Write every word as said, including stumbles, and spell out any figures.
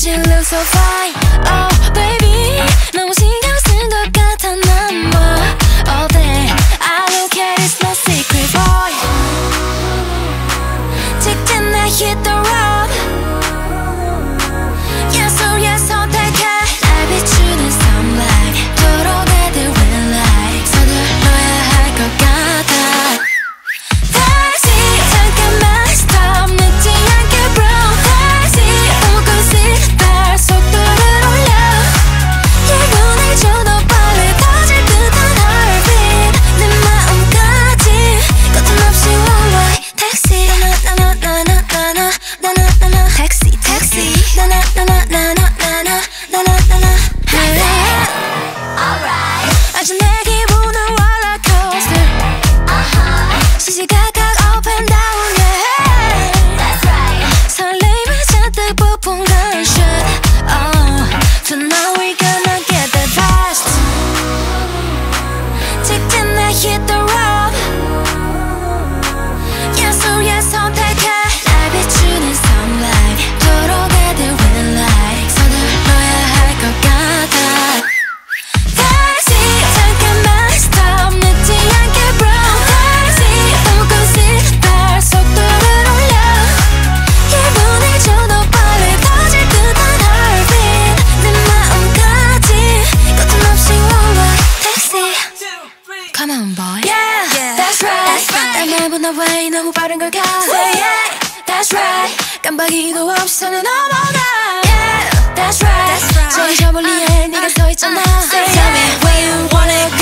Cause you look so fine. Oh baby, 너무 신경 쓴 것 같아 난 뭐 all day I don't care, it's no secret boy. 직진 내 hit the road. Yes or yes 선택해. 날 비추는 sunlight 도로가 될 red light 서둘러야 할 것 같아. Taxi 잠깐만 stop 늦지 않게 bro. Taxi 보고 싶다 속도를 올려. 일 분을 줘도 빨리 터질 듯한 heartbeat 내 마음까지 거침없이 one way. Taxi 나나나나나나나 나나나나 Taxi taxi 나나나나나나나 나나나나 Alright 아주 내 기분은 roller coaster. 시시각각 up and down yeah. That's right 설레임을 잔뜩 부푼 gunshot. Oh tonight we gonna get that fast. 직진 내 hit the road. Yes or yes 선택해. 날 비추는 sunlight 도로가 될 red light 서둘러야 할 것 같아. Taxi 잠깐만 stop 늦지 않게 bro. Taxi 보고 싶다 속도를 올려. 일 분을 줘도 빨리 터질 듯한 heartbeat 내 마음까지 거침없이 one way. Taxi come on boy. Yeah, yeah. That's right, that's right. 날 밟은 왜 너무 빠른 걸까. Say yeah, that's right. 깜빡이도 없이 선을 넘어가. Yeah, that's right, that's right. 저기 저 멀리에 네가 서 있잖아. Say tell me where you wanna go.